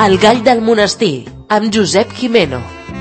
El gall del monestir, amb Josep Jimeno.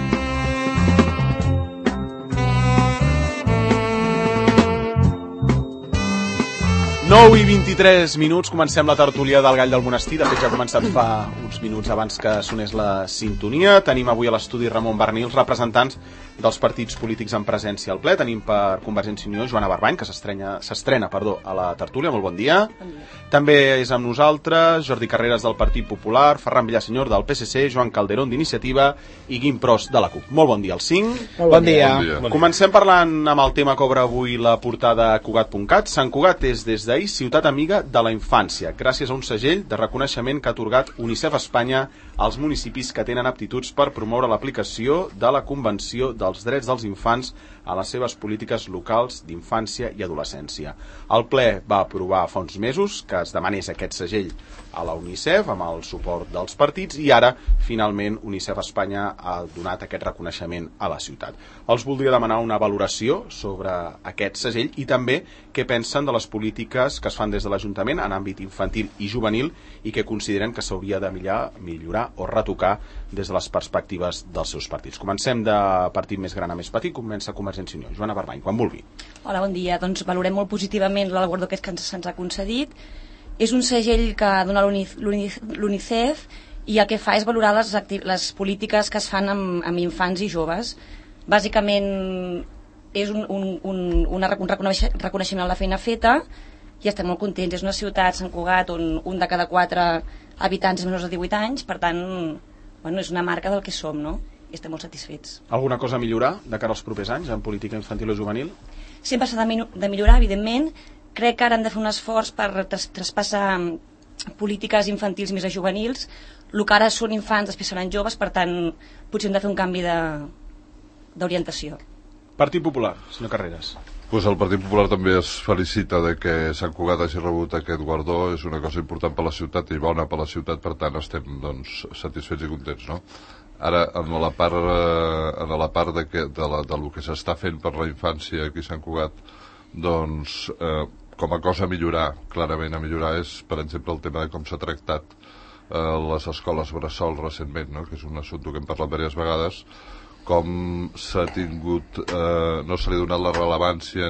Nou i 23 minuts, comencem la tertúlia del Gall del Monestir. De fet, ja ha començat fa uns minuts abans que sonés la sintonia. Tenim avui a l'estudi Ramon Barnil, representants dels partits polítics en presència al ple. Tenim per Convergència i Unió Joana Barbany, que s'estrena a la tertúlia. Molt bon dia. Bon dia. També és amb nosaltres Jordi Carreras del Partit Popular, Ferran Villasenyor del PSC, Joan Calderón d'Iniciativa i Guim Pros de la CUP. Molt bon dia als 5. Bon dia. Comencem parlant amb el tema que obre avui la portada Cugat.cat. Sant Cugat és des d'ahir ciutat amiga de la infància, gràcies a un segell de reconeixement que ha atorgat UNICEF Espanya als municipis que tenen aptituds per promoure l'aplicació de la Convenció dels Drets dels Infants a les seves polítiques locals d'infància i adolescència. El ple va aprovar fa uns mesos que es demanés aquest segell a la UNICEF amb el suport dels partits i ara, finalment, UNICEF Espanya ha donat aquest reconeixement a la ciutat. Els voldria demanar una valoració sobre aquest segell i també què pensen de les polítiques que es fan des de l'Ajuntament en àmbit infantil i juvenil i que consideren que s'hauria de millorar o retocar des de les perspectives dels seus partits. Comencem de partit més gran a més petit, comença Convergència i Unió. Joana Barbany, quan vulgui. Hola, bon dia. Doncs valorem molt positivament el guardó que se'ns ha concedit. És un segell que dona l'UNICEF i el que fa és valorar les polítiques que es fan amb infants i joves. Bàsicament és un reconeixement a la feina feta i estem molt contents. És una ciutat, Sant Cugat, on un de cada 4 habitants és menors de 18 anys, per tant, és una marca del que som, no? I estem molt satisfets. Alguna cosa a millorar de cara als propers anys en política infantil o juvenil? Sempre s'ha de millorar, evidentment. Crec que ara hem de fer un esforç per traspassar polítiques infantils més a juvenils. El que ara són infants, després seran joves, per tant, potser hem de fer un canvi d'orientació. Partit Popular, senyor Carreras. Pues el Partit Popular també es felicita de que Sant Cugat hagi rebut aquest guardó. És una cosa important per la ciutat i bona per la ciutat, per tant estem satisfets i contents, no? Ara, en la part del que s'està fent per la infància aquí a Sant Cugat, doncs, com a cosa a millorar, clarament a millorar, és, per exemple, el tema de com s'ha tractat les escoles bressol recentment, no? Que és un assumpte que hem parlat diverses vegades, com s'ha tingut, no se li ha donat la rellevància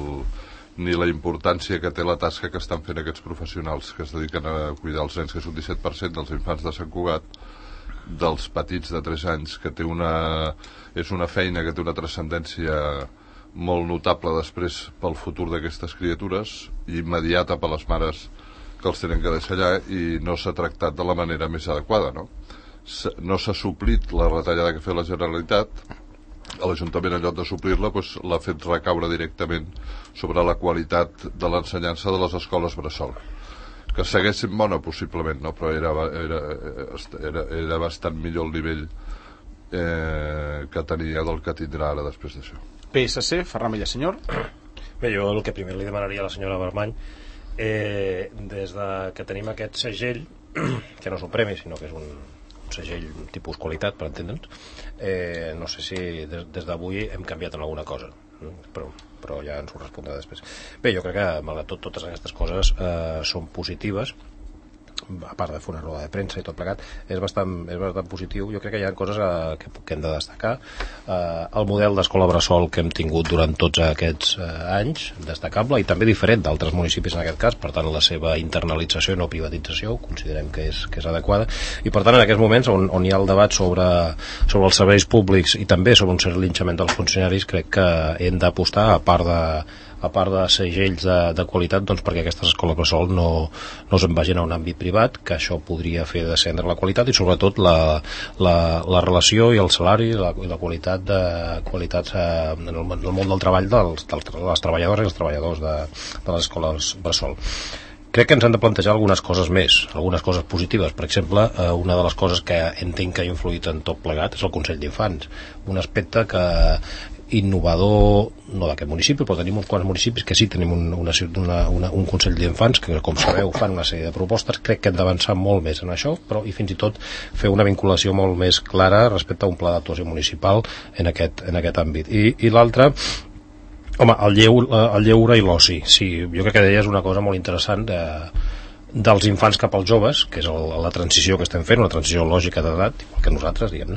ni la importància que té la tasca que estan fent aquests professionals que es dediquen a cuidar els nens, que és un 17% dels infants de Sant Cugat, dels petits de 3 anys, que és una feina que té una transcendència molt notable després pel futur d'aquestes criatures i immediata per les mares que els tenen que deixar allà, i no s'ha tractat de la manera més adequada, no? No s'ha suplit la retallada que ha fet la Generalitat. L'Ajuntament, en lloc de suplir-la, l'ha fet recaure directament sobre la qualitat de l'ensenyança de les escoles bressol, que segueix sent bona possiblement, no? Però era bastant millor el nivell que tenia del que tindrà ara després d'això. PSC, Ferran Villasenyor. Bé, jo el que primer li demanaria a la senyora Barbany, des que tenim aquest segell, que no és un premi, sinó que és un segell tipus qualitat, per entendre'ns, no sé si des d'avui hem canviat en alguna cosa, però ja ens ho respondrà després. Bé, jo crec que malgrat tot, totes aquestes coses són positives, a part de fer una roda de premsa i tot plegat, és bastant positiu. Jo crec que hi ha coses que hem de destacar. El model d'escola bressol que hem tingut durant tots aquests anys, destacable i també diferent d'altres municipis en aquest cas, per tant la seva internalització i no privatització considerem que és adequada, i per tant en aquests moments on hi ha el debat sobre els serveis públics i també sobre un cert linxament dels funcionaris, crec que hem d'apostar, a part de segells de qualitat, doncs perquè aquestes escoles bressol no se'n vagin a un àmbit privat, que això podria fer descendre la qualitat i sobretot la relació i el salari i la qualitat en el món del treball de les treballadores i els treballadors de les escoles bressol. Crec que ens hem de plantejar algunes coses més, algunes coses positives. Per exemple, una de les coses que entenc que ha influït en tot plegat és el Consell d'Infants, un aspecte que innovador, no d'aquest municipi, però tenim uns quants municipis que sí tenim un Consell d'Infants que, com sabeu, fan una sèrie de propostes. Crec que hem d'avançar molt més en això, però i fins i tot fer una vinculació molt més clara respecte a un pla d'actuació municipal en aquest àmbit. I l'altre, home, el lleure i l'oci. Sí, jo crec que deies una cosa molt interessant, dels infants cap als joves, que és la transició que estem fent, una transició lògica d'edat, igual que nosaltres, diguem-ne.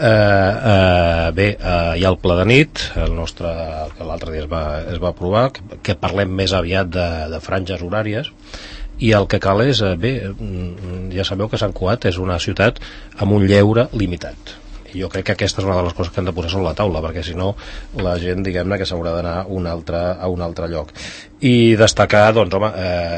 Hi ha el pla de nit, el nostre, que l'altre dia es va aprovar, que parlem més aviat de franges horàries, i el que cal és, ja sabeu que Sant Cugat és una ciutat amb un lleure limitat. I jo crec que aquesta és una de les coses que hem de posar sobre la taula, perquè si no la gent, diguem-ne, que s'haurà d'anar a un altre lloc. I destacar, doncs, home,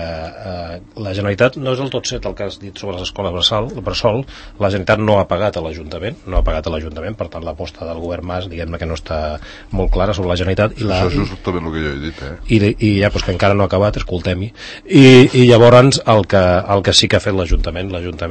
la Generalitat no és del tot cert el que has dit sobre les escoles bressol. La Generalitat no ha pagat a l'Ajuntament, per tant l'aposta del govern Mas, diguem-ne, que no està molt clara sobre la Generalitat. Això és justament el que jo he dit, I ja, doncs, que encara no ha acabat, escoltem-hi. I llavors el que sí que ha fet l'Ajuntament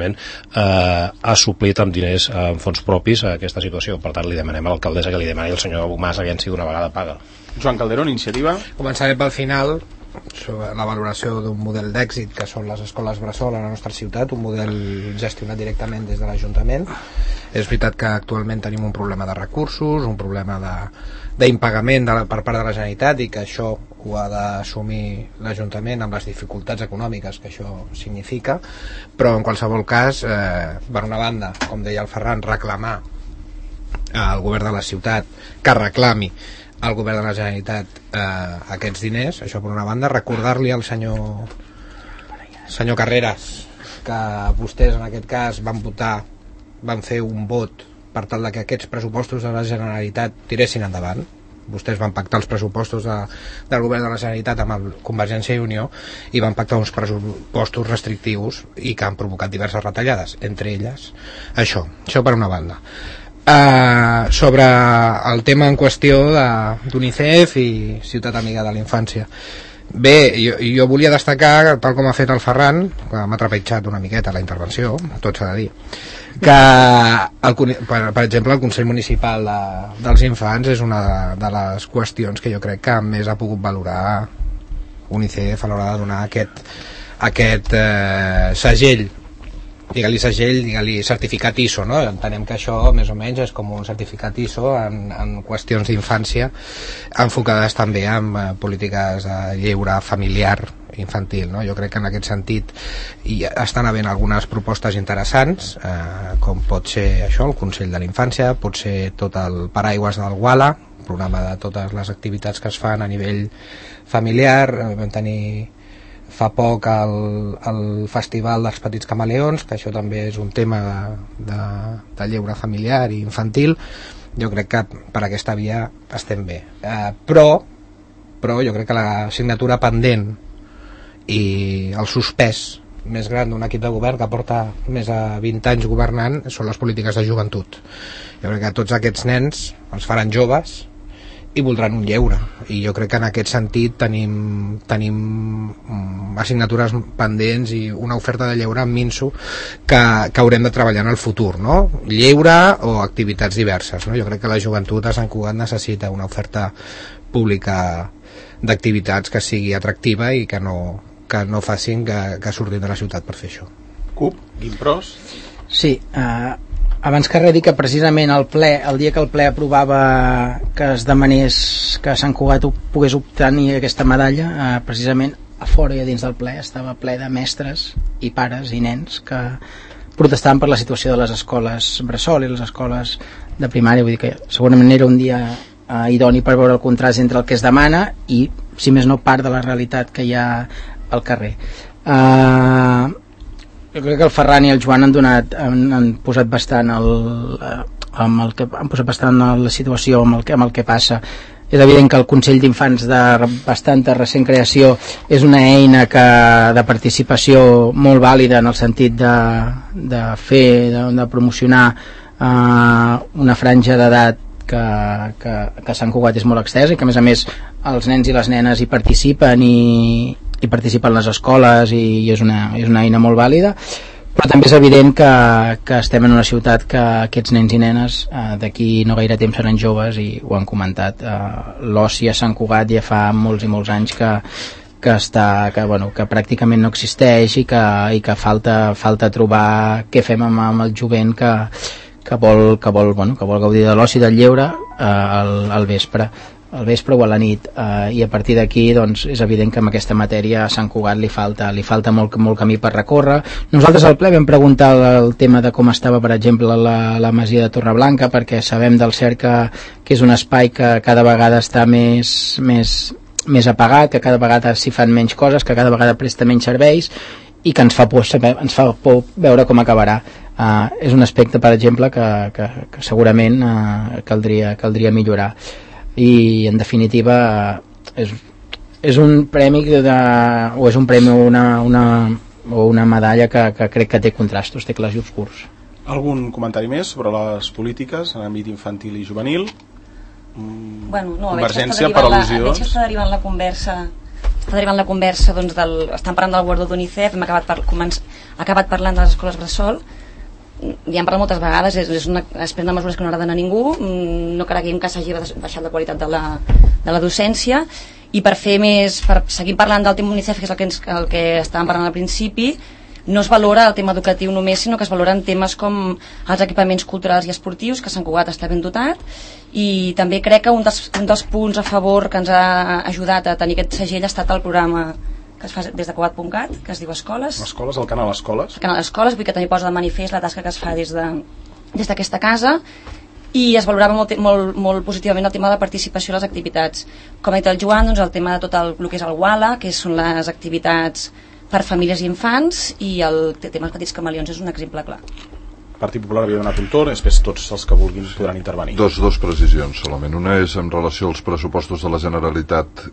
ha suplit amb diners, amb fons propis, aquesta situació. Per tant, li demanem a l'alcaldessa que li demani al senyor Mas aviam si d'una vegada paga. Joan Calderón, Iniciativa. Començaré pel final, sobre la valoració d'un model d'èxit que són les escoles bressol a la nostra ciutat, un model gestionat directament des de l'Ajuntament. És veritat que actualment tenim un problema de recursos, un problema d'impagament per part de la Generalitat, i que això ho ha d'assumir l'Ajuntament amb les dificultats econòmiques que això significa, però en qualsevol cas, per una banda, com deia el Ferran, reclamar al govern de la ciutat que reclami al govern de la Generalitat aquests diners, això per una banda. Recordar-li al senyor Carreras que vostès en aquest cas van fer un vot per tal de que aquests pressupostos de la Generalitat tiressin endavant. Vostès van pactar els pressupostos del govern de la Generalitat amb Convergència i Unió i van pactar uns pressupostos restrictius i que han provocat diverses retallades, entre elles això per una banda. Sobre el tema en qüestió d'UNICEF i Ciutat Amiga de la Infància, jo volia destacar, tal com ha fet el Ferran, que m'ha trepitjat una miqueta la intervenció, tot s'ha de dir, que per exemple el Consell Municipal dels Infants és una de les qüestions que jo crec que més ha pogut valorar UNICEF a l'hora de donar aquest segell, digue-li certificat ISO, no? Entenem que això més o menys és com un certificat ISO en qüestions d'infància enfocades també en polítiques de lleure familiar infantil, no? Jo crec que en aquest sentit hi estan havent algunes propostes interessants, com pot ser això, el Consell de la Infància, pot ser tot el paraigües del WALA, programa de totes les activitats que es fan a nivell familiar. Vam tenir fa poc el Festival dels Petits Camaleons, que això també és un tema de lleure familiar i infantil. Jo crec que per aquesta via estem bé, però jo crec que la signatura pendent i el suspès més gran d'un equip de govern que porta més de 20 anys governant són les polítiques de joventut. Jo crec que tots aquests nens els faran joves i voldran un lleure, i jo crec que en aquest sentit tenim assignatures pendents i una oferta de lleure minso que haurem de treballar en el futur, no? Lleure o activitats diverses, no? Jo crec que la joventut a Sant Cugat necessita una oferta pública d'activitats que sigui atractiva i que no facin que surtin de la ciutat per fer això. CUP, Guimpros. Sí, abans que res dir que precisament el dia que el ple aprovava que es demanés que Sant Cugat pogués obtenir aquesta medalla, precisament a fora i a dins del ple estava ple de mestres i pares i nens que protestaven per la situació de les escoles bressol i les escoles de primària. Vull dir que segurament era un dia idoni per veure el contrast entre el que es demana i, si més no, part de la realitat que hi ha al carrer. Jo crec que el Ferran i el Joan han posat bastant han posat bastant la situació amb el que passa. És evident que el Consell d'Infants de bastanta recent creació és una eina de participació molt vàlida en el sentit de promocionar una franja d'edat que Sant Cugat és molt extensa i que a més els nens i les nenes hi participen i participen les escoles i és una eina molt vàlida, però també és evident que estem en una ciutat que aquests nens i nenes d'aquí no gaire temps seran joves i ho han comentat. L'oci a Sant Cugat ja fa molts i molts anys que pràcticament no existeix i que falta trobar què fem amb el jovent que vol gaudir de l'oci, del lleure al vespre. al vespre o a la nit, i a partir d'aquí doncs, és evident que amb aquesta matèria a Sant Cugat li falta molt camí per recórrer. Nosaltres al ple vam preguntar el tema de com estava, per exemple, la masia de Torreblanca, perquè sabem del cert que és un espai que cada vegada està més apagat, que cada vegada s'hi fan menys coses, que cada vegada presta menys serveis, i que ens fa por veure com acabarà. És un aspecte, per exemple, que segurament caldria millorar. I en definitiva és un premi o és un premi o una medalla que crec que té contrastos, té clars i obscurs. Algun comentari més sobre les polítiques en l'àmbit infantil i juvenil? Convergència per al·lusions? Veig que està derivant la conversa doncs, estan parlant del guardó d'UNICEF, hem acabat parlant de les escoles bressol. Ja hem parlat moltes vegades, es prenen mesures que no agraden a ningú, no creguem que s'hagi baixat la qualitat de la docència, i per seguir parlant del tema UNICEF, que és el que estàvem parlant al principi, no es valora el tema educatiu només, sinó que es valoren temes com els equipaments culturals i esportius, que Sant Cugat està ben dotat, i també crec que un dels punts a favor que ens ha ajudat a tenir aquest segell ha estat el programa que es fa des de Cugat.cat, que es diu Escoles. Escoles, el canal Escoles. El canal Escoles, vull que també posa de manifest la tasca que es fa des d'aquesta casa, i es valorava molt positivament el tema de la participació a les activitats. Com ha dit el Joan, doncs el tema de tot el que és el WALA, que són les activitats per famílies i infants, i el tema dels petits camaleons és un exemple clar. El Partit Popular havia donat un torn, després tots els que vulguin podran intervenir. Dos precisions solament. Una és en relació als pressupostos de la Generalitat,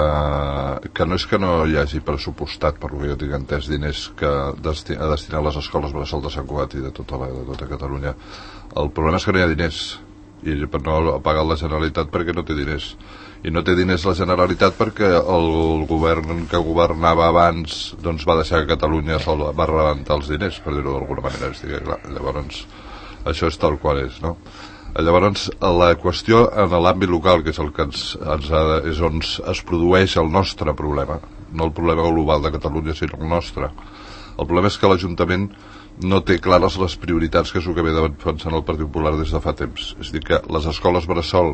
que no és que no hi hagi pressupostat, per lo que jo tinc entès, diners a destinar a les escoles bressol de Sant Cugat i de tota Catalunya. El problema és que no hi ha diners, i no ha pagat la Generalitat perquè no té diners. I no té diners la Generalitat perquè el govern que governava abans doncs va deixar que Catalunya va rebentar els diners, per dir-ho d'alguna manera. Clar, llavors això és tal qual és, no? Llavors la qüestió en l'àmbit local, que és el que és on es produeix el nostre problema, no el problema global de Catalunya sinó el nostre. El problema és que l'Ajuntament no té clares les prioritats, que és el que ve defensant el Partit Popular des de fa temps. És a dir, que les escoles bressol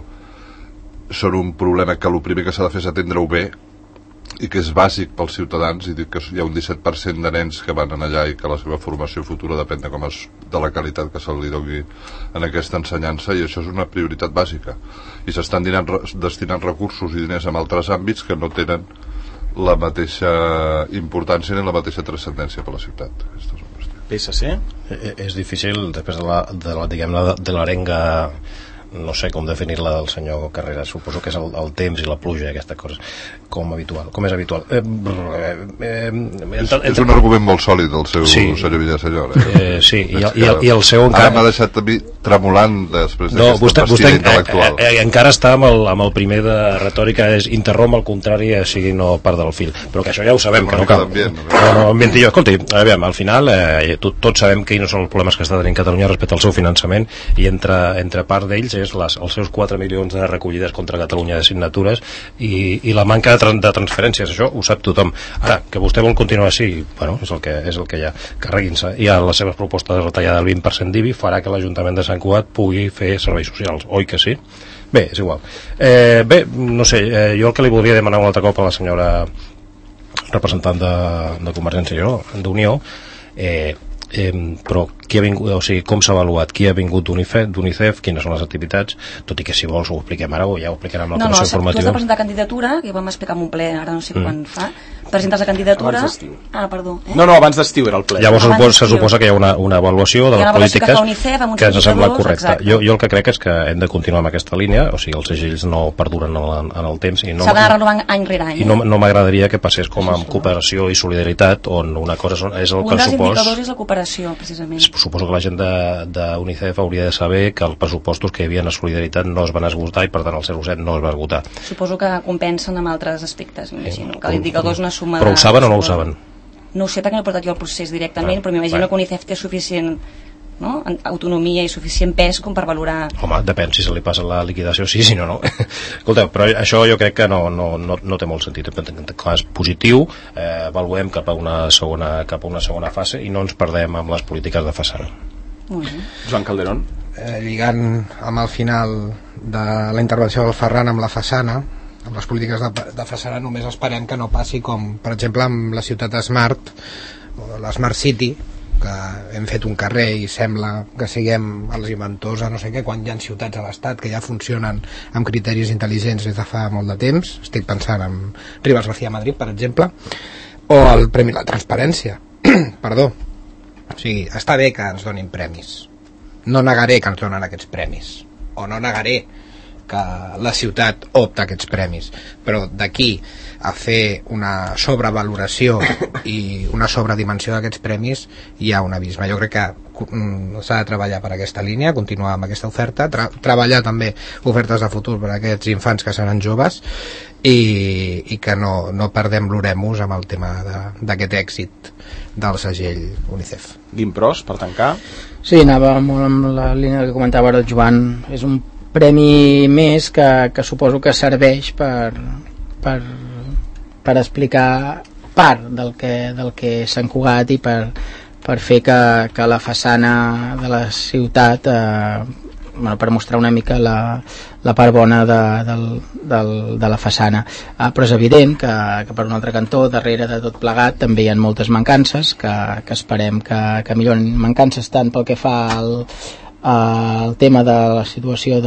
són un problema que el primer que s'ha de fer és atendre-ho bé, i que és bàsic pels ciutadans, i dir que hi ha un 17% de nens que van allà i que la seva formació futura depèn de la qualitat que se li doni en aquesta ensenyança, i això és una prioritat bàsica. I s'estan destinant recursos i diners en altres àmbits que no tenen la mateixa importància ni la mateixa transcendència per la ciutat. PSC? És difícil, després de l'arenga, no sé com definir-la del senyor Carreras, suposo que és el temps i la pluja, aquesta cosa, com és habitual. És un argument molt sòlid el seu, senyor Villasenyor. Sí, i el seu encara... Ara m'ha deixat a mi tremolant després d'aquesta pastilla intel·lectual. Encara està amb el primer de retòrica, és interromp al contrari, sigui no part del fil, però que això ja ho sabem, que no cal. Escolti, al final tots sabem quins són els problemes que està tenint Catalunya respecte al seu finançament, i entre part d'ells és els seus 4 milions de recollides contra Catalunya de signatures i la manca de transferències. Això ho sap tothom. Ara, que vostè vol continuar així, bueno, és el que hi ha. Carreguin-se. I a les seves propostes de retallada del 20% d'IBI farà que l'Ajuntament de Sant Cugat pugui fer serveis socials, oi que sí? Bé, és igual. Bé, no sé, jo el que li voldria demanar un altre cop a la senyora representant de Convergència i d'Unió, però qui ha vingut, o sigui, com s'ha avaluat, qui ha vingut d'UNICEF, quines són les activitats, tot i que si vols ho expliquem ara o ja ho explicarem en la comissió informativa. Tu has de presentar candidatura, que vam explicar en un ple, ara no sé quan fa, presentes la candidatura... Abans d'estiu. Perdó. No, abans d'estiu era el ple. Llavors se suposa que hi ha una avaluació de les polítiques que ens sembla correcta. Jo el que crec és que hem de continuar amb aquesta línia, o sigui, els segells no perduren en el temps. S'ha d'anar renovant any rere any. I no m'agradaria que passés com amb cooperació i solidaritat, on una cosa és el pressupost... Un dels indicadors és la cooperació, precisament. Suposo que la gent d'UNICEF hauria de saber que els pressupostos que hi havia a solidaritat no es van esgotar i per tant el 0,7 no es va esgotar. Suposo que compensen amb altres aspectes, m'imagino, que l'indicador és una suma... Però ho saben o no ho saben? No ho sé perquè no he portat jo el procés directament, però m'imagino que UNICEF té suficient autonomia i suficient pes com per valorar... Home, depèn, si se li passa la liquidació sí, si no, no. Escolteu, però això jo crec que no té molt sentit. En cas positiu, avaluem cap a una segona fase i no ens perdem amb les polítiques de façana. Joan Calderón. Lligant amb el final de la intervenció del Ferran amb la façana, amb les polítiques de façana, només esperem que no passi com, per exemple, amb la ciutat Smart, la Smart City, que hem fet un carrer i sembla que siguem els inventors a no sé què, quan hi ha ciutats a l'estat que ja funcionen amb criteris intel·ligents des de fa molt de temps. Estic pensant en Rivas García Madrid, per exemple, o el Premi a la Transparència. Perdó. O sigui, està bé que ens donin premis. No negaré que ens donen aquests premis, o no negaré que la ciutat opta aquests premis, però d'aquí a fer una sobrevaloració i una sobredimensió d'aquests premis hi ha un abisme. Jo crec que s'ha de treballar per aquesta línia, continuar amb aquesta oferta, treballar també ofertes de futur per a aquests infants que seran joves i que no perdem l'oremus amb el tema d'aquest èxit del segell UNICEF. Guim Pros, per tancar. Sí, anava molt amb la línia que comentava ara el Joan. És un premi més que suposo que serveix per explicar part del que és Sant Cugat i per fer que la façana de la ciutat per mostrar una mica la part bona de la façana, però és evident que per un altre cantó, darrere de tot plegat també hi ha moltes mancances que esperem que milloren. Mancances tant pel que fa al tema de la situació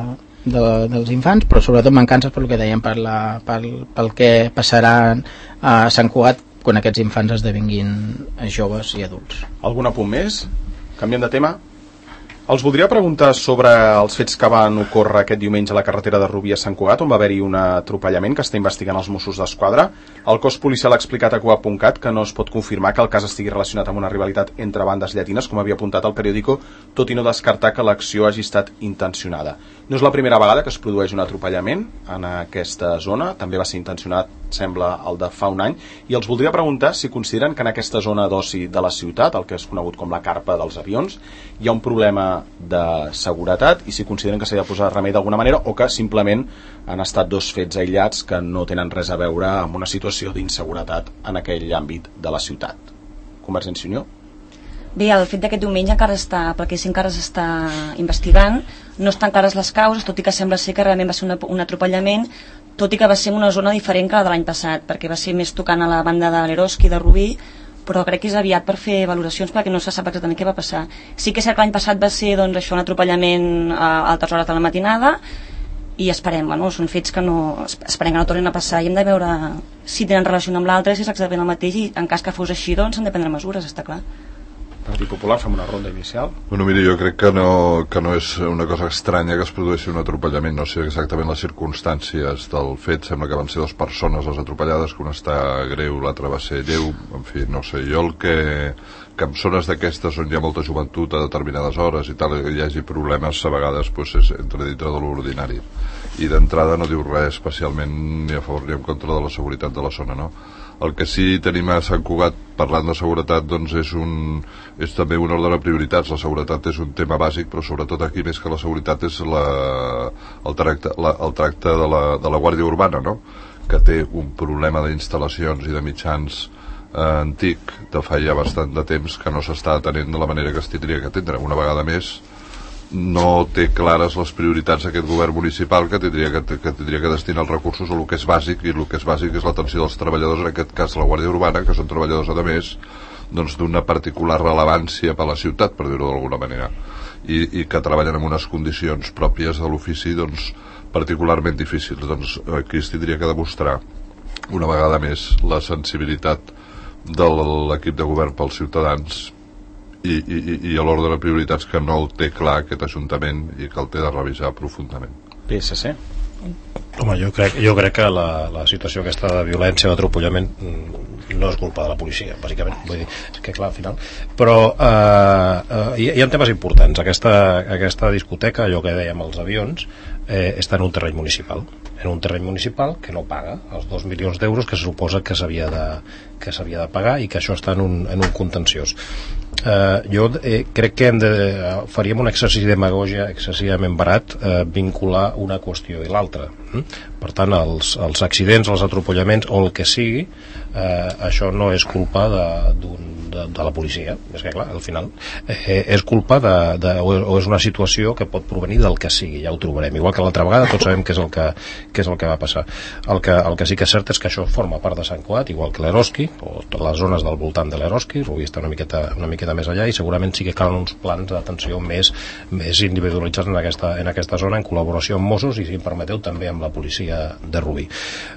dels infants, però sobretot mancances pel que dèiem, pel que passarà a Sant Cugat quan aquests infants esdevinguin joves i adults. Algun apunt més? Canviem de tema? Els voldria preguntar sobre els fets que van ocórrer aquest diumenge a la carretera de Rubí a Sant Cugat, on va haver-hi un atropellament que està investigant els Mossos d'Esquadra. El cos policial ha explicat a Cugat.cat que no es pot confirmar que el cas estigui relacionat amb una rivalitat entre bandes llatines, com havia apuntat el periòdico, tot i no descartar que l'acció hagi estat intencionada. No és la primera vegada que es produeix un atropellament en aquesta zona, també va ser intencionat, sembla, el de fa un any, i els voldria preguntar si consideren que en aquesta zona d'oci de la ciutat, el que és conegut com la carpa dels avions, hi ha un problema de seguretat i si consideren que s'ha de posar remei d'alguna manera o que simplement han estat dos fets aïllats que no tenen res a veure amb una situació d'inseguretat en aquell àmbit de la ciutat. Convergència i Unió? Bé, el fet d'aquest diumenge encara s'està investigant, no estan clares les causes, tot i que sembla ser que realment va ser un atropellament, tot i que va ser en una zona diferent que la de l'any passat, perquè va ser més tocant a la banda de l'Eroski de Rubí, però crec que és aviat per fer valoracions perquè no se sap exactament què va passar. Sí que és cert que l'any passat va ser un atropellament a altes hores de la matinada i esperem, són fets que esperem que no tornin a passar i hem de veure si tenen relació amb l'altre, si és exactament el mateix i en cas que fos així, s'han de prendre mesures, està clar. Partit Popular, fem una ronda inicial. Bueno, mira, jo crec que no és una cosa estranya que es produeixi un atropellament, no sé exactament les circumstàncies del fet, sembla que van ser 2 persones les atropellades, que una està greu, l'altra va ser lleu, en fi, no sé, jo el que en zones d'aquestes on hi ha molta joventut a determinades hores i tal, hi hagi problemes a vegades és entre dintre de l'ordinari i d'entrada no diu res especialment ni a favor ni en contra de la seguretat de la zona, no? El que sí tenim a Sant Cugat parlant de seguretat doncs és també un ordre de prioritats. La seguretat és un tema bàsic, però sobretot aquí més que la seguretat és el tracte de la Guàrdia Urbana, no? Que té un problema d'instal·lacions i de mitjans antic de fa ja bastant de temps que no s'està atenent de la manera que es tindria que atendre. Una vegada més no té clares les prioritats d'aquest govern municipal que tindria que destinar els recursos a el que és bàsic, i el que és bàsic és l'atenció dels treballadors, en aquest cas la Guàrdia Urbana, que són treballadors a més d'una particular rellevància per a la ciutat, per dir-ho d'alguna manera, i que treballen en unes condicions pròpies de l'ofici particularment difícils. Aquí es tindria que demostrar una vegada més la sensibilitat de l'equip de govern pels ciutadans i a l'ordre de prioritats que no el té clar aquest Ajuntament i que el té de revisar profundament. PSC? Home, jo crec que la situació aquesta de violència, d'atropellament no és culpa de la policia, bàsicament, vull dir, és que clar, al final, però hi ha temes importants. Aquesta discoteca, allò que dèiem els avions, està en un terreny municipal, que no paga els 2 milions d'euros que se suposa que s'havia de pagar i que això està en un contenciós. Jo crec que faríem un exercici de demagògia excessivament barat vincular una qüestió i l'altra, Per tant, els accidents, els atropellaments o el que sigui, això no és culpa de la policia. És que, clar, al final és culpa o és una situació que pot provenir del que sigui, ja ho trobarem. Igual que l'altra vegada, tots sabem què és el que va passar. El que sí que és cert és que això forma part de Sant Cugat, igual que l'Eroski, o les zones del voltant de l'Eroski. Rubí està una miqueta més allà, i segurament sí que calen uns plans d'atenció més individualitzats en aquesta zona, en col·laboració amb Mossos i, si em permeteu, també amb la policia de Rubí.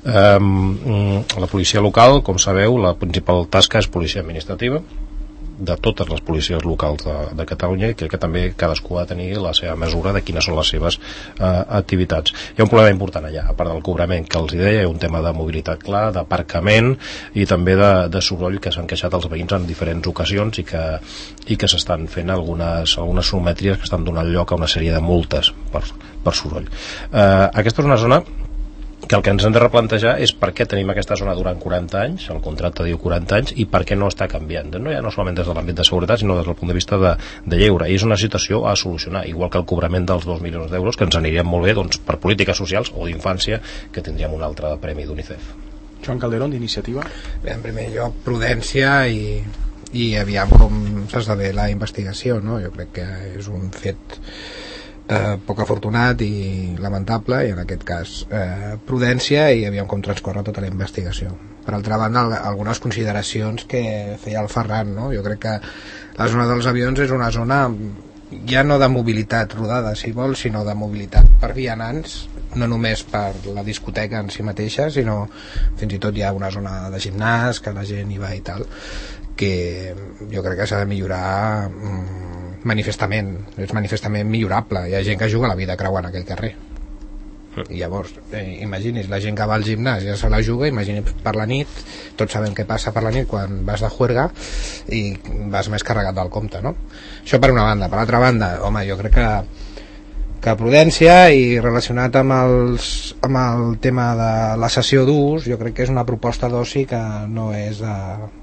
La policia local, com sabeu, la principal tasca és policia administrativa de totes les policies locals de Catalunya, i crec que també cadascú ha de tenir la seva mesura de quines són les seves activitats. Hi ha un problema important allà, a part del cobrament que els deia, hi ha un tema de mobilitat clar, d'aparcament i també de soroll, que s'han queixat els veïns en diferents ocasions i que s'estan fent algunes sonometries que estan donant lloc a una sèrie de multes per soroll. Aquesta és una zona que el que ens hem de replantejar és per què tenim aquesta zona durant 40 anys, el contracte diu 40 anys, i per què no està canviant. No solament des de l'àmbit de seguretat, sinó des del punt de vista de lleure. I és una situació a solucionar, igual que el cobrament dels 2 milions d'euros, que ens anirien molt bé per polítiques socials o d'infància, que tindríem un altre premi d'UNICEF. Joan Calderón, d'Iniciativa. Bé, en primer lloc, prudència i aviam com s'esdevé la investigació, no? Jo crec que és un fet poc afortunat i lamentable, i en aquest cas prudència, i aviam com transcorre tota la investigació. Per altra banda, algunes consideracions que feia el Ferran, no? Jo crec que la zona dels avions és una zona ja no de mobilitat rodada, si vols, sinó de mobilitat per vianants, no només per la discoteca en si mateixa, sinó fins i tot hi ha una zona de gimnàs que la gent hi va i tal, que jo crec que s'ha de millorar manifestament, és manifestament millorable. Hi ha gent que juga la vida creuant aquell carrer, i llavors imagini's, la gent que va al gimnàs ja se la juga, imagini's per la nit, tots sabem què passa per la nit quan vas de juerga i vas més carregat del compte, no? Això per una banda. Per l'altra banda, home, jo crec que prudència, i relacionat amb el tema de la sessió d'ús, jo crec que és una proposta d'oci que no és de...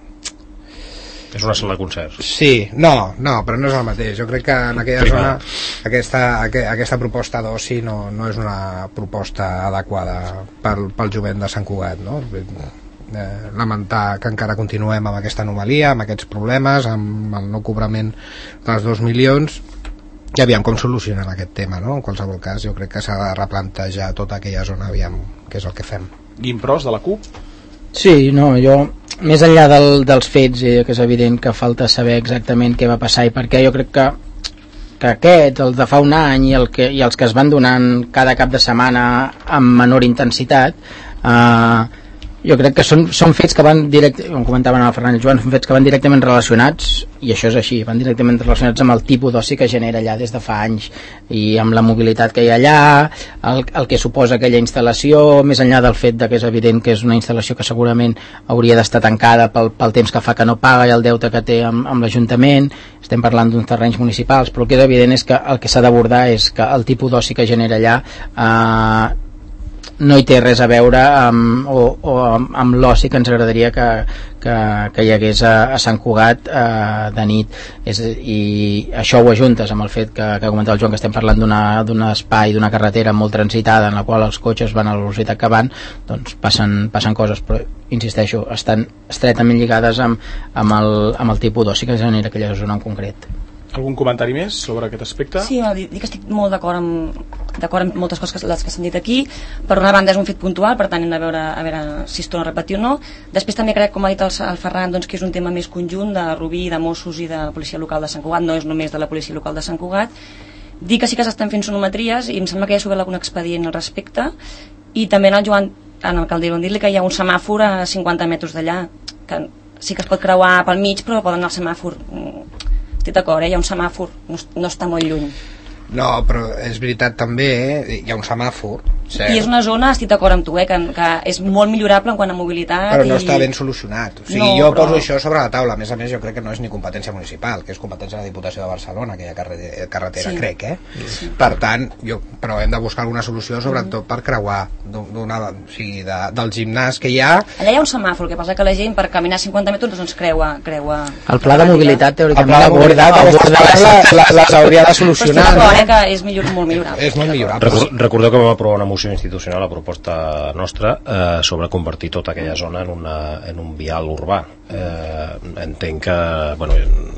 És una sala de concerts. Sí, no, però no és el mateix. Jo crec que en aquella zona aquesta proposta d'oci no és una proposta adequada pel jovent de Sant Cugat, no? Lamentar que encara continuem amb aquesta anomalia, amb aquests problemes, amb el no cobrament dels 2 milions, i aviam com solucionem aquest tema, no? En qualsevol cas, jo crec que s'ha de replantejar tota aquella zona, aviam què és el que fem. Guim Pros, de la CUP. Sí, no, jo més enllà dels fets, que és evident que falta saber exactament què va passar i per què, jo crec que aquest, el de fa un any, i els que es van donant cada cap de setmana amb menor intensitat, jo crec que són fets que van com comentaven el Ferran i el Joan, són fets que van directament relacionats, i això és així, van directament relacionats amb el tipus d'oci que genera allà des de fa anys, i amb la mobilitat que hi ha allà, el que suposa aquella instal·lació, més enllà del fet que és evident que és una instal·lació que segurament hauria d'estar tancada pel temps que fa que no paga i el deute que té amb l'Ajuntament. Estem parlant d'uns terrenys municipals, però el que és evident és que el que s'ha d'abordar és que el tipus d'oci que genera allà no hi té res a veure amb l'oci que ens agradaria que hi hagués a Sant Cugat de nit, i això ho ajuntes amb el fet que comentava el Joan, que estem parlant d'un espai, d'una carretera molt transitada en la qual els cotxes van a la velocitat que van, doncs passen coses, però insisteixo, estan estretament lligades amb el tipus d'oci que genera aquella zona en concret. Algun comentari més sobre aquest aspecte? Sí, dic que estic molt d'acord amb moltes coses les que s'han dit aquí. Per una banda és un fet puntual, per tant hem de veure a veure si es torna a repetir o no. Després també crec, com ha dit el Ferran, doncs, que és un tema més conjunt de Rubí, de Mossos i de Policia Local de Sant Cugat, no és només de la Policia Local de Sant Cugat. Dic que sí que s'estan fent sonometries i em sembla que ja s'ha obert algun expedient al respecte, i també en el Joan, en el Calderón, dir-li que hi ha un semàfor a 50 metres d'allà, que sí que es pot creuar pel mig, però poden anar al semàfor. Estic d'acord, hi ha un semàfor, no està molt lluny. No, però és veritat també, hi ha un semàfor, cert. I és una zona, estic d'acord amb tu, que és molt millorable en quant a mobilitat. Però no està ben solucionat. O sigui, jo poso això sobre la taula. A més, jo crec que no és ni competència municipal, que és competència de la Diputació de Barcelona, aquella carretera, sí. Crec, Sí. Per tant, però hem de buscar alguna solució, sobretot per creuar del gimnàs que hi ha. Allà hi ha un semàfor, que passa que la gent per caminar 50 metres doncs creua. El pla de mobilitat, teòricament, les hauria de solucionar. Que és molt millorable. És molt millorable. Recordeu que vam aprovar una moció institucional, la proposta nostra, sobre convertir tota aquella zona en un vial urbà. Entenc que, bueno,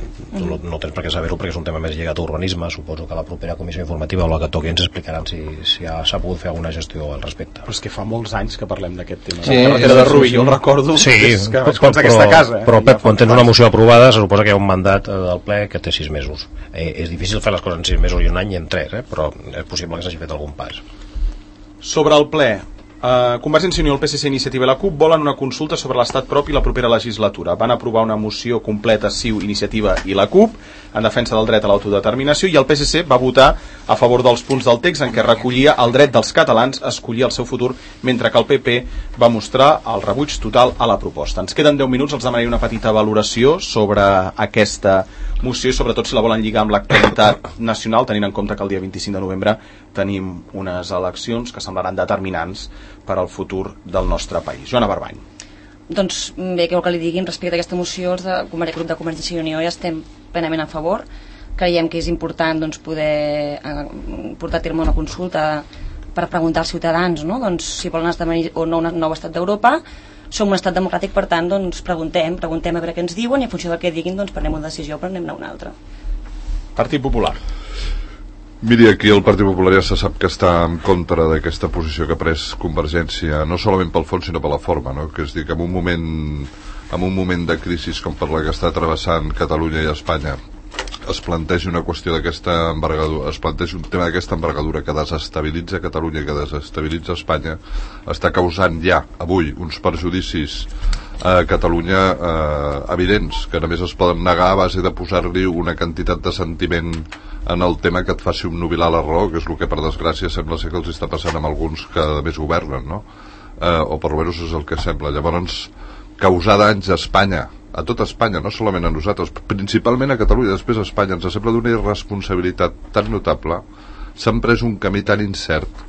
no tens per què saber-ho perquè és un tema més lligat a urbanisme. Suposo que la propera comissió informativa o la que toqui ens explicaran si s'ha pogut fer alguna gestió al respecte. Però és que fa molts anys que parlem d'aquest tema. Sí, la carretera de Rubí, jo el recordo, que vaig començar aquesta casa. Però Pep, quan tens una moció aprovada, se suposa que hi ha un mandat del ple que té 6 mesos. És difícil fer les coses en 6 mesos i un any i en 3, però és possible que s'hagi fet algun pas. Sobre el ple, Convergència i Unió, el PSC, Iniciativa i la CUP volen una consulta sobre l'estat propi la propera legislatura. Van aprovar una moció completa CiU, Iniciativa i la CUP en defensa del dret a l'autodeterminació, i el PSC va votar a favor dels punts del text en què recollia el dret dels catalans a escollir el seu futur, mentre que el PP va mostrar el rebuig total a la proposta. Ens queden 10 minuts, els demanaré una petita valoració sobre aquesta moció i sobretot si la volen lligar amb l'actualitat nacional, tenint en compte que el dia 25 de novembre tenim unes eleccions que semblaran determinants per al futur del nostre país. Joana Barbany. Doncs bé, que el que li diguin respecte a aquesta moció, els del grup de Convergència i Unió ja estem plenament a favor. Creiem que és important poder portar a terme una consulta per preguntar als ciutadans, no? Doncs, si volen esdevenir o no un nou estat d'Europa. Som un estat democràtic, per tant, doncs, preguntem a veure què ens diuen i en funció del que diguin doncs, prenem una decisió o prenem-ne una altra. Partit Popular. Miri, aquí el Partit Popular ja se sap que està en contra d'aquesta posició que ha pres Convergència, no solament pel fons sinó per la forma, no? Que és dir, que en un moment de crisi com per la que està travessant Catalunya i Espanya es plantegi una qüestió d'aquesta envergadura, es plantegi un tema d'aquesta envergadura que desestabilitza Catalunya i que desestabilitza Espanya, està causant ja avui uns perjudicis a Catalunya evidents, que només es poden negar a base de posar-li una quantitat de sentiment en el tema que et faci obnubilar la raó, que és el que per desgràcia sembla ser que els està passant amb alguns que a més governen, no? O per almenys és el que sembla. Llavors, causar danys a Espanya, a tota Espanya, no solament a nosaltres, principalment a Catalunya, després a Espanya, ens sembla d'una irresponsabilitat tan notable, s'han pres un camí tan incert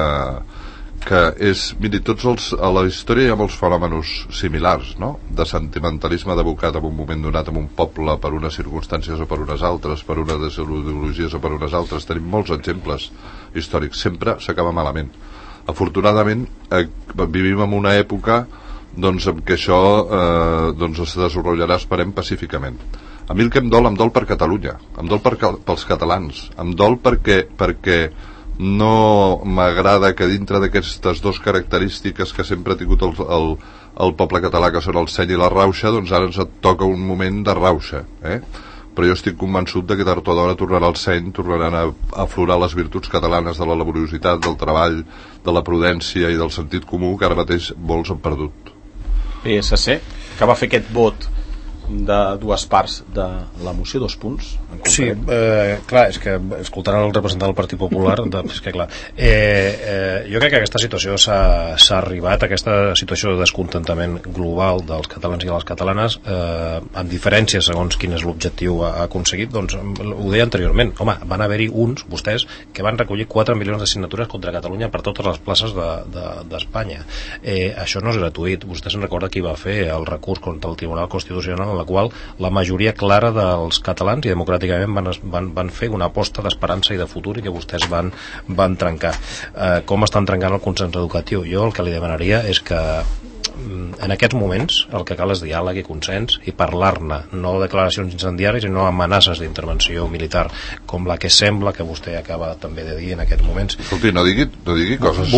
que és, miri, a la història hi ha molts fenòmenos similars, no? De sentimentalisme d'abocat en un moment donat amb un poble per unes circumstàncies o per unes altres, per unes ideologies o per unes altres. Tenim molts exemples històrics, sempre s'acaba malament. Afortunadament vivim en una època doncs en què això es desenvoluparà, esperem, pacíficament. A mi el que em dol per Catalunya, em dol pels catalans, em dol perquè no m'agrada que dintre d'aquestes dues característiques que sempre ha tingut el poble català, que són el seny i la rauxa, doncs ara ens toca un moment de rauxa, però jo estic convençut de que tard o d'hora tornarà el seny, tornaran a aflorar les virtuts catalanes de la laboriositat, del treball, de la prudència i del sentit comú, que ara mateix molts han perdut. PSC, que va fer aquest vot de dues parts de la moció, 2 punts en concret. Sí, clar, és que escoltant el representant del Partit Popular és que clar, jo crec que aquesta situació s'ha arribat a aquesta situació de descontentament global dels catalans i les catalanes, amb diferències segons quin és l'objectiu aconseguit. Doncs ho deia anteriorment, home, van haver-hi uns, vostès, que van recollir 4 milions de signatures contra Catalunya per totes les places d'Espanya. Això no és gratuït. Vostè se'n recorda qui va fer el recurs contra el Tribunal Constitucional, en la qual la majoria clara dels catalans i democràticament van fer una aposta d'esperança i de futur i que vostès van trencar. Com estan trencant el consens educatiu? Jo el que li demanaria és que en aquests moments el que cal és diàleg i consens i parlar-ne, no declaracions incendiàries i no amenaces d'intervenció militar com la que sembla que vostè acaba també de dir en aquests moments. Escolti, no digui coses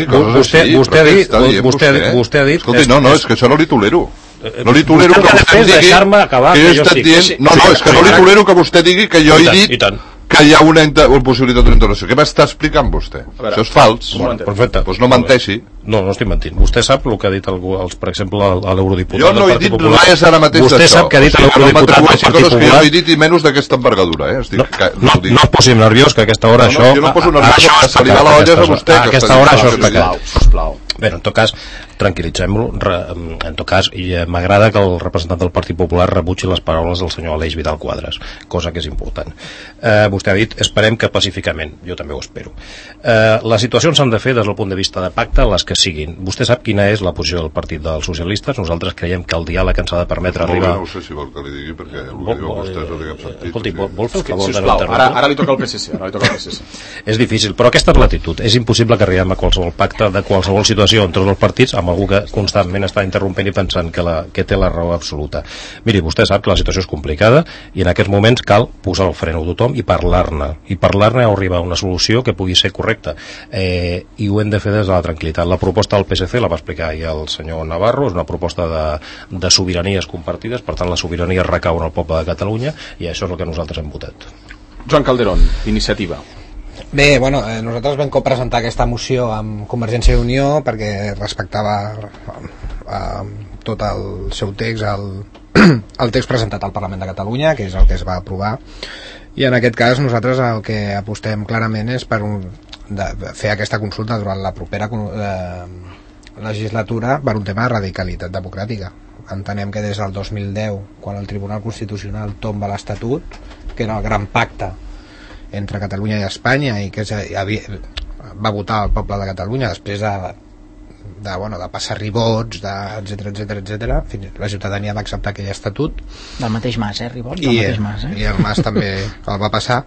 vostè ha dit escolti, no, és que això no li tolero. No li tolero que vostè digui que jo estic dient... No, és que no li tolero que vostè digui que jo he dit que hi ha una possibilitat d'una intervenció. Què m'està explicant vostè? Això és fals. Perfecte. Doncs no menteixi. No estic mentint. Vostè sap el que ha dit, per exemple, l'eurodiputat jo no he dit res ara mateix d'això. Vostè sap que ha dit l'eurodiputat del Partit Popular. Que jo no he dit i menys d'aquesta envergadura. No posi nerviós, que a aquesta hora això... Jo no poso nerviós, que se li va la olla a vostè. A aquesta hora això és pecat. Sisplau. Bé, en tot cas, tranquil·litzem-lo. En tot cas, m'agrada que el representant del Partit Popular rebutgi les paraules del senyor Aleix Vidal Quadras, cosa que és important. Vostè ha dit, esperem que pacíficament. Jo també ho espero. Les situacions s'han de fer des del punt de vista de pacte, les que siguin. Vostè sap quina és la posició del Partit dels Socialistes. Nosaltres creiem que el diàleg ens ha de permetre arribar... No sé si vol que li digui, perquè el que diu vostè no té cap sentit. Escolti, vol fer el favor de no interrompre? Ara li toca el PSC. És difícil, però aquesta és l'actitud. És impossible que arribem a qualsevol pacte de qualsevol situació en tots els partits amb algú que constantment està interrompent i pensant que té la raó absoluta. Miri, vostè sap que la situació és complicada i en aquests moments cal posar el freno a tothom i parlar-ne o arribar a una solució que pugui ser correcta, i ho hem de fer des de la tranquil·litat. La proposta del PSC la va explicar ahir el senyor Navarro, és una proposta de sobiranies compartides, per tant la sobirania recau en el poble de Catalunya i això és el que nosaltres hem votat. Joan Calderón, Iniciativa. Bé, bueno, nosaltres vam copresentar aquesta moció amb Convergència i Unió perquè respectava tot el seu text, el text presentat al Parlament de Catalunya, que és el que es va aprovar, i en aquest cas nosaltres el que apostem clarament és per fer aquesta consulta durant la propera legislatura per un tema de radicalitat democràtica. Entenem que des del 2010, quan el Tribunal Constitucional tomba l'Estatut, que era el gran pacte entre Catalunya i Espanya i que va votar el poble de Catalunya després de passar ribots, etc. La ciutadania va acceptar aquell estatut del mateix Mas, ribots del mateix Mas, i el Mas també el va passar.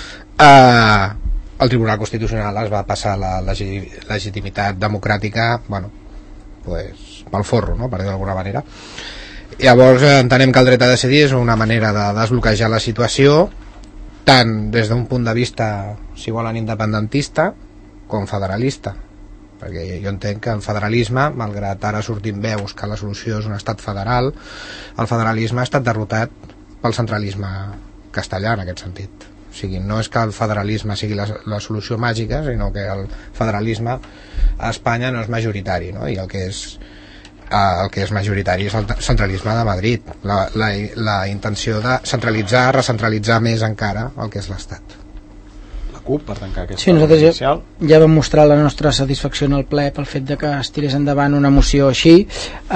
El Tribunal Constitucional es va passar la legitimitat democràtica pel forro, no? Per dir d'alguna manera. Llavors entenem que el dret a decidir és una manera de desbloquejar la situació, tant des d'un punt de vista, si volen, independentista com federalista, perquè jo entenc que el federalisme, malgrat ara sortim veus que la solució és un estat federal, el federalisme ha estat derrotat pel centralisme castellà en aquest sentit. O sigui, no és que el federalisme sigui la solució màgica, sinó que el federalisme a Espanya no és majoritari, no? I el que és majoritari és el centralisme de Madrid, la intenció de centralitzar, recentralitzar més encara el que és l'Estat. La CUP, per tancar aquesta nosaltres inicial. Ja vam mostrar la nostra satisfacció en el ple pel fet de que es tirés endavant una moció així.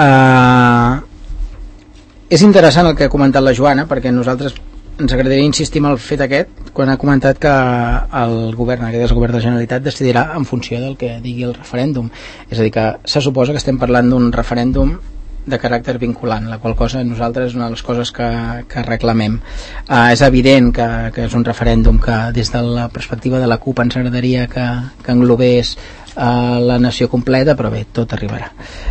És interessant el que ha comentat la Joana, perquè nosaltres ens agradaria insistir en el fet aquest quan ha comentat que el govern, aquest és el govern de la Generalitat, decidirà en funció del que digui el referèndum. És a dir, que se suposa que estem parlant d'un referèndum de caràcter vinculant, la qual cosa nosaltres és una de les coses que reclamem. És evident que és un referèndum que des de la perspectiva de la CUP ens agradaria que englobés la nació completa, però bé, tot arribarà.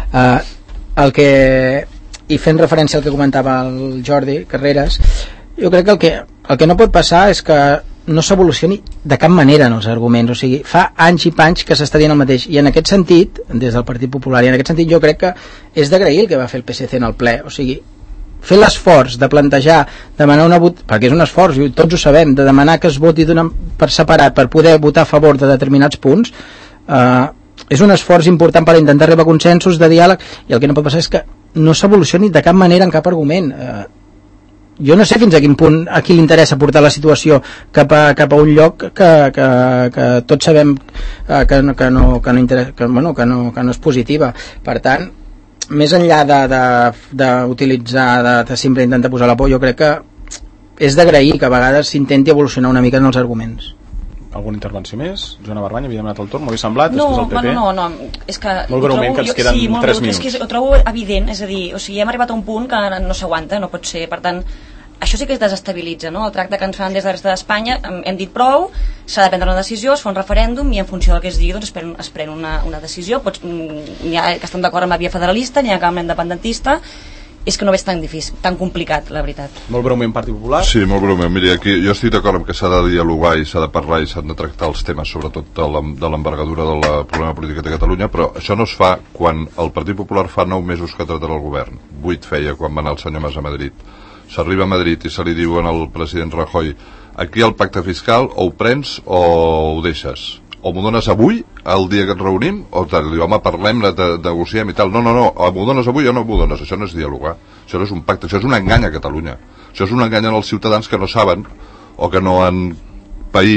I fent referència al que comentava el Jordi Carreras, jo crec que el que no pot passar és que no s'evolucioni de cap manera en els arguments, o sigui, fa anys i panys que s'està dient el mateix, i en aquest sentit, des del Partit Popular, i en aquest sentit jo crec que és d'agrair el que va fer el PSC en el ple, o sigui, fer l'esforç de plantejar, demanar una vot, perquè és un esforç, i tots ho sabem, de demanar que es voti per separat per poder votar a favor de determinats punts, és un esforç important per intentar arribar a consensos de diàleg, i el que no pot passar és que no s'evolucioni de cap manera en cap argument. Jo no sé fins a quin punt a qui li interessa portar la situació cap a un lloc que tots sabem que no és positiva. Per tant, més enllà d'utilitzar, de sempre intentar posar la por, jo crec que és d'agrair que a vegades s'intenti evolucionar una mica en els arguments. Alguna intervenció més? Joana Barbany, havia demanat el torn, m'ho havia semblat, no, després el PP. No, és que molt breument, que ens queden 3 minuts. És que ho trobo evident, és a dir, hem arribat a un punt que no s'aguanta, no pot ser, per tant, això sí que es desestabilitza, no? El tracte que ens fan des de la resta d'Espanya, hem dit prou, s'ha de prendre una decisió, es fa un referèndum i en funció del que es digui doncs es pren una decisió. N'hi ha que estan d'acord amb la via federalista, n'hi ha que amb l'independentista. És que no és tan difícil, tan complicat, la veritat. Molt breument, Partit Popular? Sí, molt breument. Miri, aquí jo estic d'acord amb que s'ha de dialogar i s'ha de parlar i s'han de tractar els temes, sobretot de l'envergadura del problema polític de Catalunya, però això no es fa quan el Partit Popular fa 9 mesos que tracta el govern. 8 feia quan va anar el senyor Mas a Madrid. S'arriba a Madrid i se li diuen al president Rajoy: aquí el pacte fiscal o ho prens o ho deixes, o m'ho dones avui, el dia que ens reunim, o tal, diu, home, parlem, negociem i tal. No, m'ho dones avui o no m'ho dones. Això no és dialogar, això no és un pacte, això és un engany a Catalunya. Això és un engany als ciutadans que no saben o que no han paït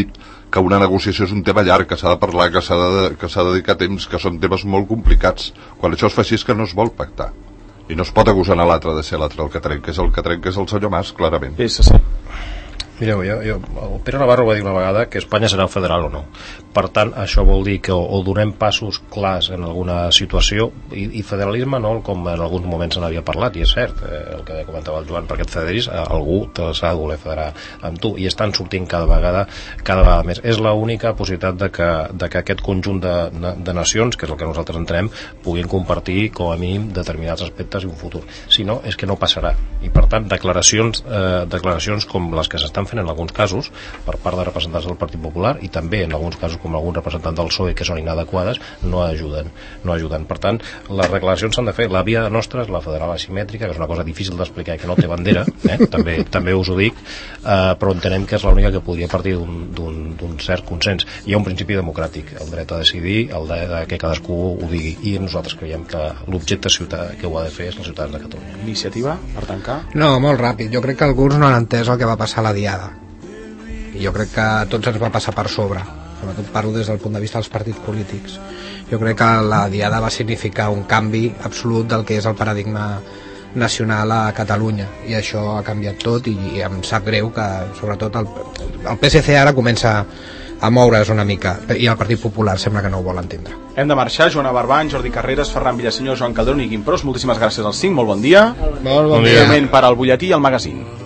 que una negociació és un tema llarg, que s'ha de parlar, que s'ha de dedicar temps, que són temes molt complicats. Quan això es fa així és que no es vol pactar. I no es pot acusar a l'altre de ser l'altre el que trenca, és el senyor Mas, clarament. PSC. Mireu, el Pere Navarro va dir una vegada que Espanya serà federal o no. Per tant, això vol dir que o donem passos clars en alguna situació, i federalisme no, com en alguns moments se n'havia parlat, i és cert, el que comentava el Joan, perquè et federis, algú s'ha de voler federar amb tu, i estan sortint cada vegada més. És l'única possibilitat de que aquest conjunt de nacions, que és el que nosaltres entenem, puguin compartir com a mínim determinats aspectes i un futur. Si no, és que no passarà. I per tant, declaracions com les que s'estan fent en alguns casos per part de representants del Partit Popular, i també en alguns casos com algun representant del PSOE, que són inadequades, no ajuden. Per tant, les declaracions s'han de fer. La via nostra és la federal asimètrica, que és una cosa difícil d'explicar i que no té bandera, també us ho dic, però entenem que és l'única que podria partir d'un cert consens. Hi ha un principi democràtic, el dret a decidir, el de que cadascú ho digui, i nosaltres creiem que l'objecte que ho ha de fer és els ciutadans de Catalunya. Iniciativa, per tancar? No, molt ràpid. Jo crec que alguns no han entès el que va passar a la Diada. I jo crec que a tots ens va passar per sobre. Sobretot parlo des del punt de vista dels partits polítics. Jo crec que la Diada va significar un canvi absolut del que és el paradigma nacional a Catalunya, i això ha canviat tot, i em sap greu que sobretot el PSC ara comença a moure's una mica, i el Partit Popular sembla que no ho vol entendre. Hem de marxar. Joana Barbany, Jordi Carreras, Ferran Villasenyor, Joan Calderón i Guim Pros, moltíssimes gràcies als 5, molt bon dia. Molt bon dia. Per al butlletí i al magazín.